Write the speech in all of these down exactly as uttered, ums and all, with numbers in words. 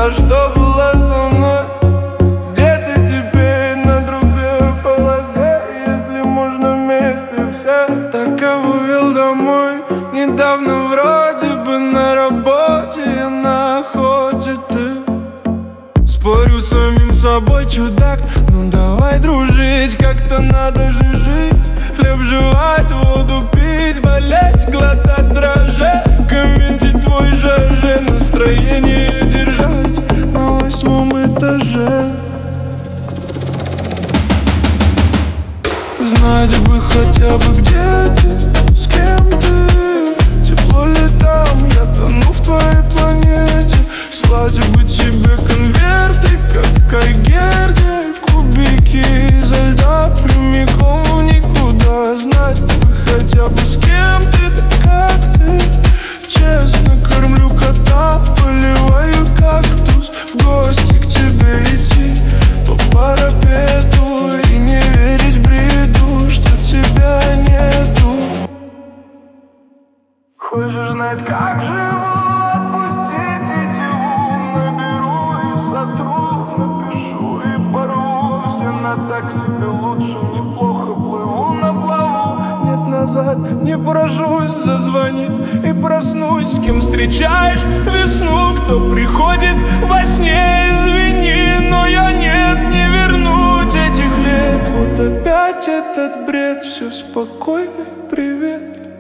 та, что была со мной. Где ты теперь, на другой полосе? Если можно вместе все. Так кого вел домой недавно, вроде бы на работе, я на охоте, ты. Спорю с самим собой, чудак, ну давай дружить, как-то надо же жить. Хлеб жевать, воду пить, болеть, глотать, дрожжи, комментить твой ЖЖ, настроение держать на восьмом этаже. Знать бы хотя бы, где ты, с кем ты. Тепло ли там, я тону в твоей планете. Слать бы тебе конверты, как Айгерде, кубики изо льда прямиком в никуда. Знать бы хотя бы, с кем ты, да как ты. Честно кормлю кота, поливаю кактус. В гости к тебе идти по парапету и не верить бреду, что тебя нету. Хочешь знать, как живу? Отпустите тягу, наберу и сотру, напишу и порву. Все на так себе, лучше неплохо плыву на плаву. Нет, назад не поражусь, зазвонит и проснусь. С кем встречаешь весну, кто приходит во сне? Извини, но я нет, не вернуть этих лет. Вот опять этот бред, все спокойно, привет.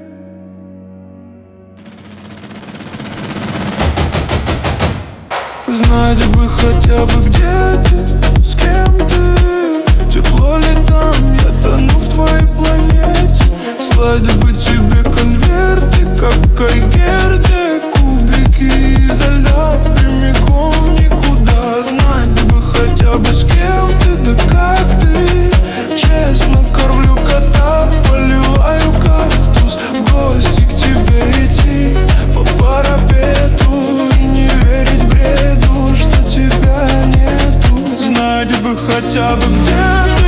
Знать бы хотя бы, где ты, с кем ты. Тепло ли там, я тону в твоей планете. Слать бы тебе конверты, как Айгерде, кубики изо льда прямиком в никуда. Знать бы хотя бы, с кем ты, да как ты. Честно кормлю кота, поливаю кактус. В гости к тебе идти по парапету и не верить бреду, что тебя нету. Знать бы хотя бы, где ты.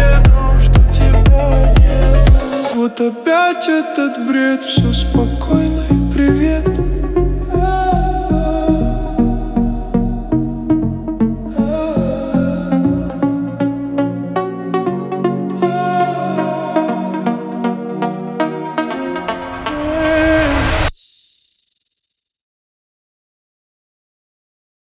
Вот опять этот бред, все спокойно.